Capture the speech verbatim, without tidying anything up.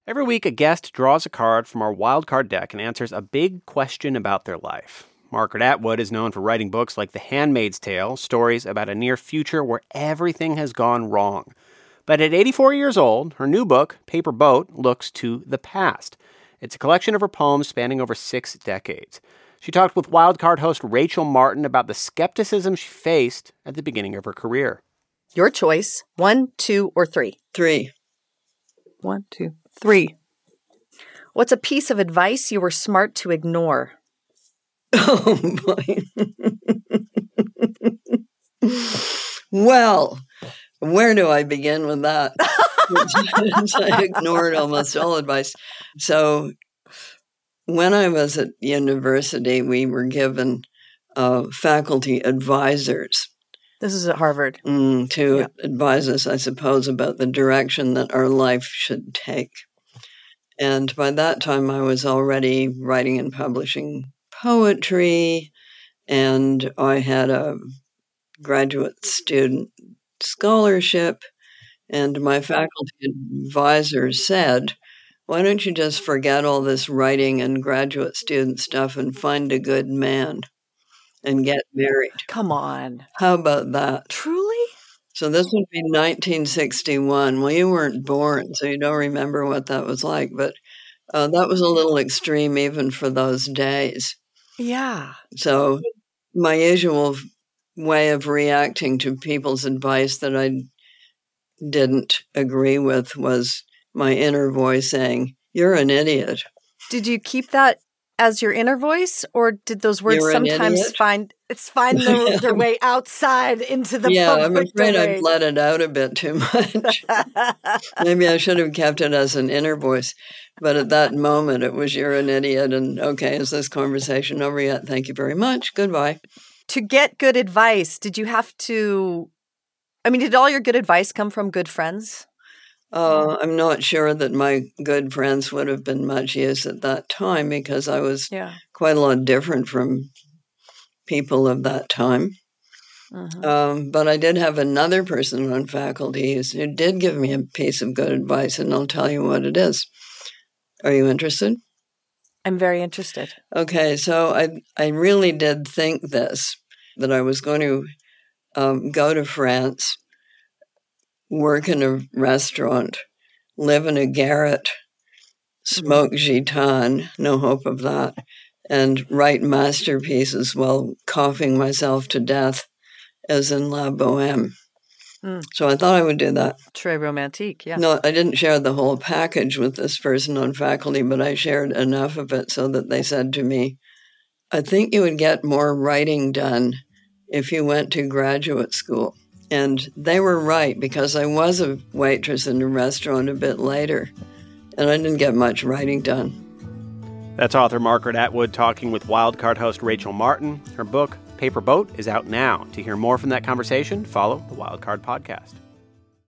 Every week, a guest draws a card from our wildcard deck and answers a big question about their life. Margaret Atwood is known for writing books like The Handmaid's Tale, stories about a near future where everything has gone wrong. But at eighty-four years old, her new book, Paper Boat, looks to the past. It's a collection of her poems spanning over six decades. She talked with Wildcard host Rachel Martin about the skepticism she faced at the beginning of her career. Your choice, one, two, or three? Three. One, two, three. What's a piece of advice you were smart to ignore? Oh, boy. Well, where do I begin with that? I ignored almost all advice. So when I was at university, we were given uh, faculty advisors. This is at Harvard. Mm, to yeah. advise us, I suppose, about the direction that our life should take. And by that time, I was already writing and publishing poetry, and I had a graduate student scholarship, and my faculty advisor said, why don't you just forget all this writing and graduate student stuff and find a good man and get married? Come on. How about that? Truly? So this would be nineteen sixty-one. Well, you weren't born, so you don't remember what that was like, but uh, that was a little extreme even for those days. Yeah. So my usual way of reacting to people's advice that I didn't agree with was my inner voice saying, you're an idiot. Did you keep that as your inner voice, or did those words You're an sometimes idiot? find it's find their, their way outside into the yeah, public I'm afraid domain? I've let it out a bit too much. Maybe I should have kept it as an inner voice. But at that moment, it was, you're an idiot. And okay, is this conversation over yet? Thank you very much. Goodbye. To get good advice, did you have to, I mean, did all your good advice come from good friends? Uh, I'm not sure that my good friends would have been much use at that time because I was yeah. quite a lot different from people of that time. Mm-hmm. Um, but I did have another person on faculty who did give me a piece of good advice, and I'll tell you what it is. Are you interested? I'm very interested. Okay, so I I really did think this, that I was going to um, go to France, work in a restaurant, live in a garret, smoke gitane, no hope of that, and write masterpieces while coughing myself to death, as in La Bohème. Mm. So I thought I would do that. Très romantique, yeah. No, I didn't share the whole package with this person on faculty, but I shared enough of it so that they said to me, I think you would get more writing done if you went to graduate school. And they were right, because I was a waitress in a restaurant a bit later, and I didn't get much writing done. That's author Margaret Atwood talking with Wildcard host Rachel Martin. Her book, Paper Boat, is out now. To hear more from that conversation, follow the Wildcard podcast.